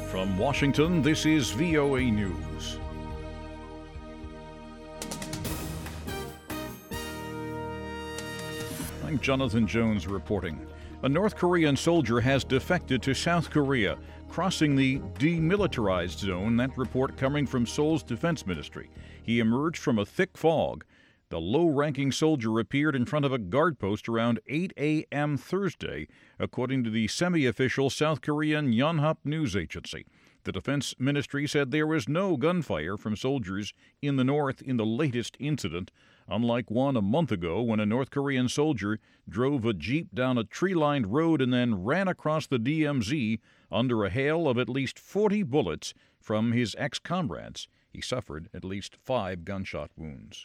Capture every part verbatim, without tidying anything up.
From Washington, this is V O A News. I'm Jonathan Jones reporting. A North Korean soldier has defected to South Korea, crossing the demilitarized zone, that report coming from Seoul's defense ministry. He emerged from a thick fog. The low-ranking soldier appeared in front of a guard post around eight a.m. Thursday, according to the semi-official South Korean Yonhap news agency. The defense ministry said there was no gunfire from soldiers in the north in the latest incident, unlike one a month ago when a North Korean soldier drove a jeep down a tree-lined road and then ran across the D M Z under a hail of at least forty bullets from his ex-comrades. He suffered at least five gunshot wounds.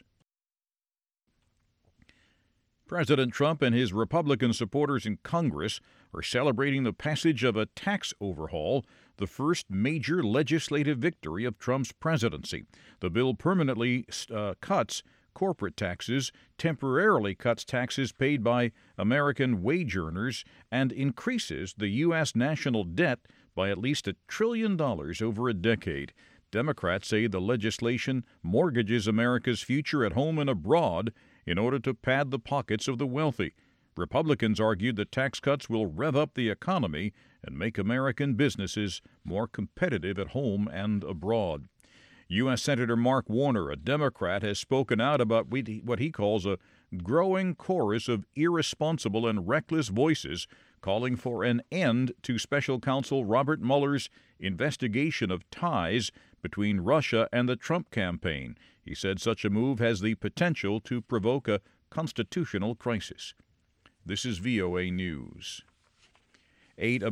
President Trump and his Republican supporters in Congress are celebrating the passage of a tax overhaul, the first major legislative victory of Trump's presidency. The bill permanently uh, cuts corporate taxes, temporarily cuts taxes paid by American wage earners, and increases the U S national debt by at least a trillion dollars over a decade. Democrats say the legislation mortgages America's future at home and abroad in order to pad the pockets of the wealthy. Republicans argued that tax cuts will rev up the economy and make American businesses more competitive at home and abroad. U S. Senator Mark Warner, a Democrat, has spoken out about what he calls a growing chorus of irresponsible and reckless voices calling for an end to Special Counsel Robert Mueller's investigation of ties between Russia and the Trump campaign. He said such a move has the potential to provoke a constitutional crisis. This is V O A News. Eight